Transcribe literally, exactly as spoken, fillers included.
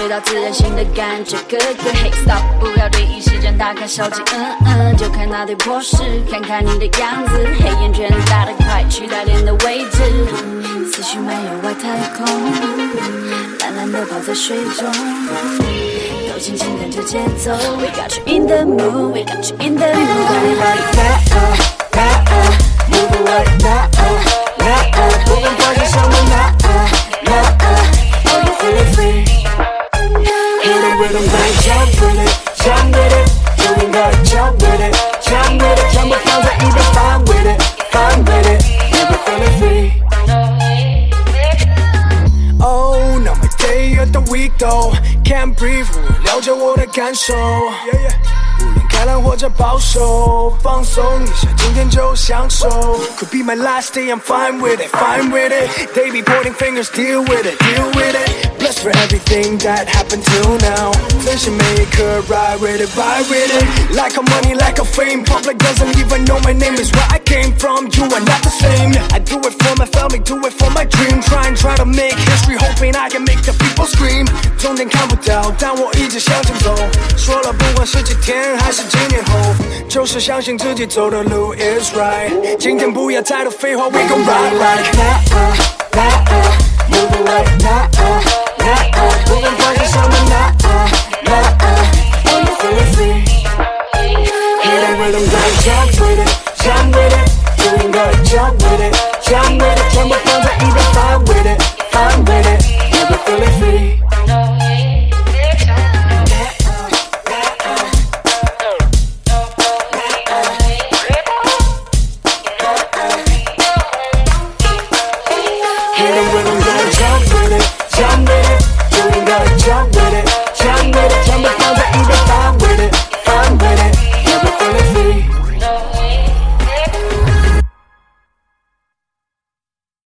到自然醒的感觉，哥哥 Hey stop， 不要对意时间打开手机，嗯嗯，就看那堆破事，看看你的样子，黑眼圈大得快，取代脸的位置，思绪漫游外太空，懒懒的泡在水中，都轻轻跟着节奏 We got you in the mood, we got you in the mood Body body nah nah nah Move away nah nah 不敢发现什么 nah nah Oh you feeling free Hit it with them bang jump with it Jump with it You ain't gotta jump with it Jump with it 전부放在一边 Fine with it Fine with it You feeling free Oh now my day of the week though Can't breathe 了解我的感受 yeah, yeah. 无论开朗或者保守放松一下今天就享受 Could be my last day I'm fine with it Fine with it They be pointing fingers Deal with it Deal with it Blessed for everything that happened till now 珍惜每一刻 Ride with it Ride with it Like a money like a fame Public doesn't even know my name is where I came from You are not the same I do it for my family Do it for my dream Try and try to make history Hoping I can make the people scream 终点看不到但我一直向前走说了不管是几天还是几年后就是相信自己走的路 is right 今天不要太多废话 We gon' ride like Nah uh, nah uh Move away Nah uh